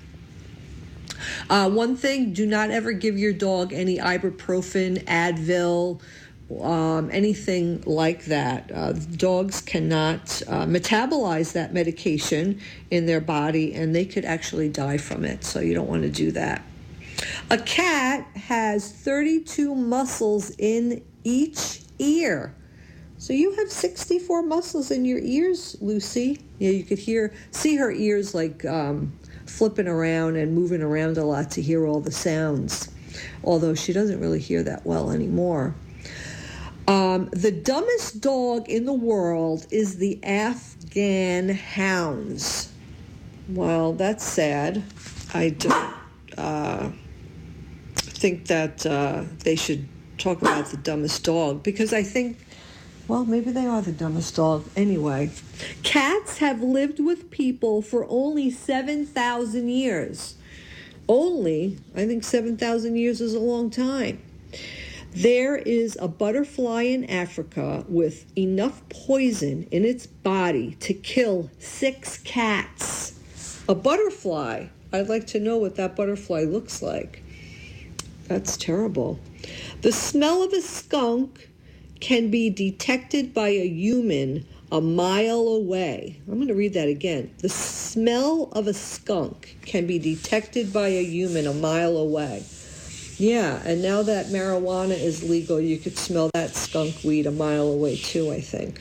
Uh, one thing, do not ever give your dog any ibuprofen, Advil, um, anything like that. Uh, dogs cannot uh, metabolize that medication in their body, and they could actually die from it, so you don't want to do that. A cat has thirty-two muscles in each ear. So you have sixty-four muscles in your ears, Lucy. Yeah, you could hear, see her ears like um, flipping around and moving around a lot to hear all the sounds, although she doesn't really hear that well anymore. Um, the dumbest dog in the world is the Afghan hounds. Well, that's sad. I don't uh, think that uh, they should talk about the dumbest dog, because I think, well, maybe they are the dumbest dog. Anyway, cats have lived with people for only seven thousand years. Only, I think seven thousand years is a long time. There is a butterfly in Africa with enough poison in its body to kill six cats. A butterfly. I'd like to know what that butterfly looks like. That's terrible. The smell of a skunk can be detected by a human a mile away. I'm going to read that again. The smell of a skunk can be detected by a human a mile away. Yeah, and now that marijuana is legal, you could smell that skunk weed a mile away too, I think.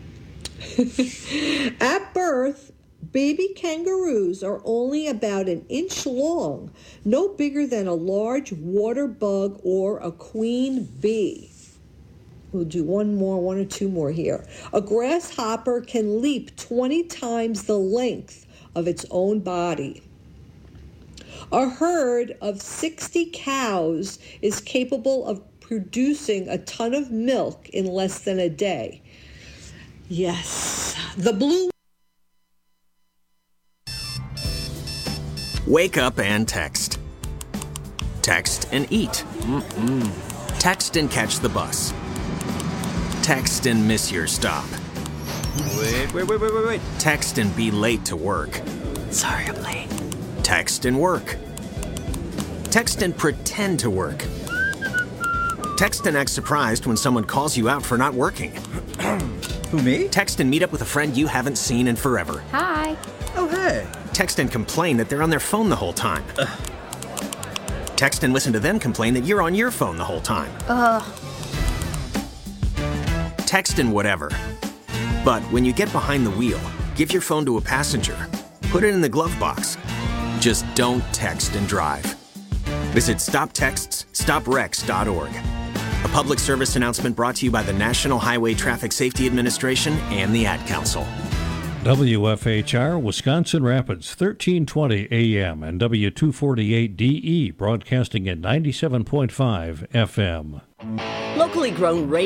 At birth, baby kangaroos are only about an inch long, no bigger than a large water bug or a queen bee. We'll do one more, one or two more here. A grasshopper can leap twenty times the length of its own body. A herd of sixty cows is capable of producing a ton of milk in less than a day. Yes. The blue... Wake up and text. Text and eat. Mm-mm. Text and catch the bus. Text and miss your stop. Wait, wait, wait, wait, wait, wait. Text and be late to work. Sorry, I'm late. Text and work. Text and pretend to work. Text and act surprised when someone calls you out for not working. Who, me? Text and meet up with a friend you haven't seen in forever. Hi. Oh, hey. Text and complain that they're on their phone the whole time. Ugh. Text and listen to them complain that you're on your phone the whole time. Ugh. Text and whatever. But when you get behind the wheel, give your phone to a passenger. Put it in the glove box. Just don't text and drive. Visit stop texts stop wrecks dot org. A public service announcement brought to you by the National Highway Traffic Safety Administration and the Ad Council. W F H R, Wisconsin Rapids, thirteen twenty A M and W two forty-eight D E, broadcasting at ninety-seven point five F M. Locally grown radio.